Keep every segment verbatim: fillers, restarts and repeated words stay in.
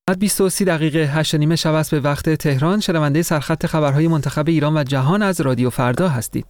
بیست و سه دقیقه هشت و نیم شب است به وقت تهران. شنونده سرخط خبرهای منتخب ایران و جهان از رادیو فردا هستید.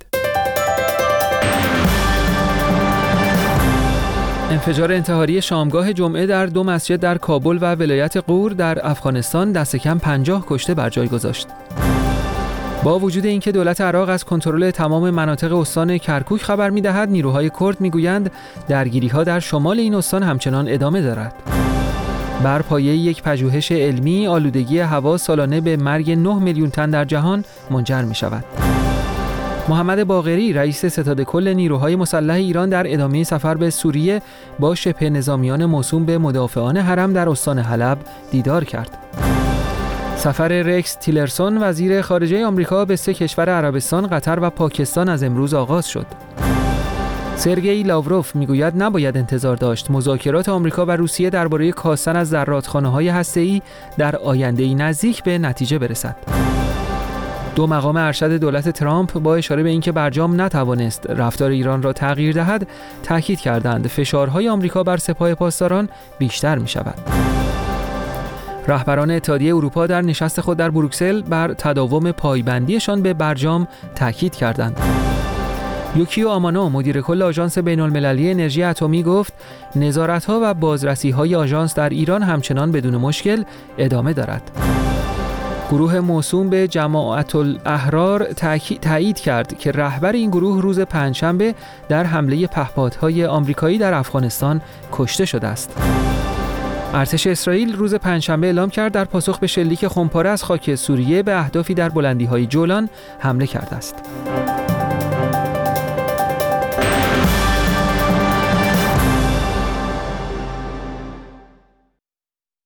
انفجار انتحاری شامگاه جمعه در دو مسجد در کابل و ولایت غور در افغانستان دست کم پنجاه کشته بر جای گذاشت. با وجود اینکه دولت عراق از کنترل تمام مناطق استان کرکوک خبر می‌دهد، نیروهای کرد می‌گویند درگیری‌ها در شمال این استان همچنان ادامه دارد. بر پایه یک پژوهش علمی، آلودگی هوا سالانه به مرگ نه میلیون تن در جهان منجر می‌شود. محمد باقری، رئیس ستاد کل نیروهای مسلح ایران، در ادامه سفر به سوریه با شبه نظامیان موسوم به مدافعان حرم در استان حلب دیدار کرد. سفر رکس تیلرسون، وزیر خارجه آمریکا، به سه کشور عربستان، قطر و پاکستان از امروز آغاز شد. سرگئی لاوروف میگوید نباید انتظار داشت مذاکرات آمریکا و روسیه درباره کاستن از ذراتخانه‌های هسته‌ای در آینده‌ای نزدیک به نتیجه برسد. دو مقام ارشد دولت ترامپ با اشاره به اینکه برجام نتوانست رفتار ایران را تغییر دهد، تاکید کردند فشارهای آمریکا بر سپاه پاسداران بیشتر می‌شود. رهبران اتحادیه اروپا در نشست خود در بروکسل بر تداوم پایبندیشان به برجام تاکید کردند. یوکیو آمانو، مدیر کل آژانس بین‌المللی انرژی اتمی، گفت نظارت‌ها و بازرسی‌های آژانس در ایران همچنان بدون مشکل ادامه دارد. گروه موسوم به جماعت الاحرار تایید کرد که رهبر این گروه روز پنجشنبه در حمله پهپادهای آمریکایی در افغانستان کشته شده است. ارتش اسرائیل روز پنجشنبه اعلام کرد در پاسخ به شلیک خمپاره از خاک سوریه به اهدافی در بلندی‌های جولان حمله کرده است.